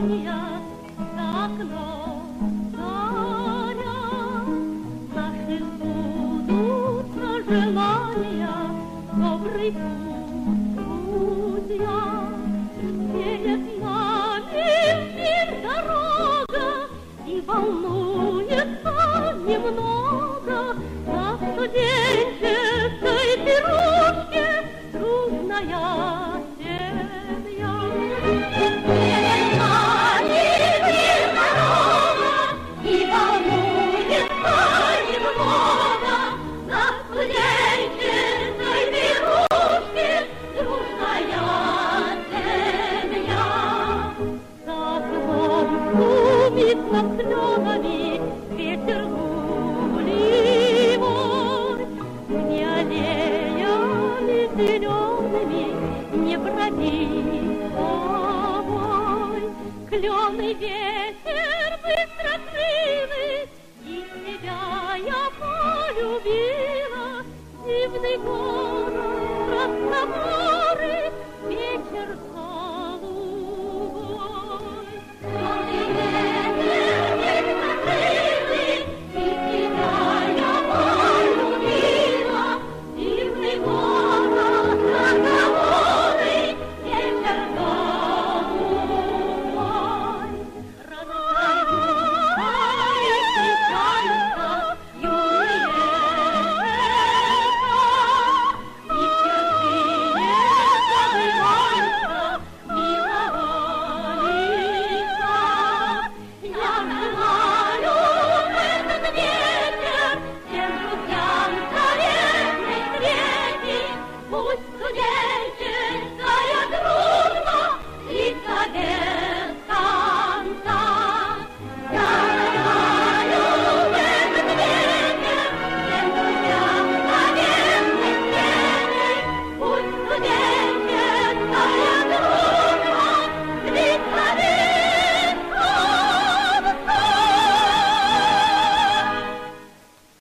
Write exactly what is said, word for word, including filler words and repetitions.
желания за окном заря. Наши сбудутся желания, добрый путь, друзья. Перед нами мир дорога, и волнуется немного на студенческой пирушке трудная семья. Перед нами мир дорога, и волнуется немного на студенческой пирушке трудная семья. За окном шумит слезами ветер гуливой, не аллеями зелеными не броди с тобой. Кленый ветер быстро крылый, и тебя я полюбила. Дивный город, разговоры, вечер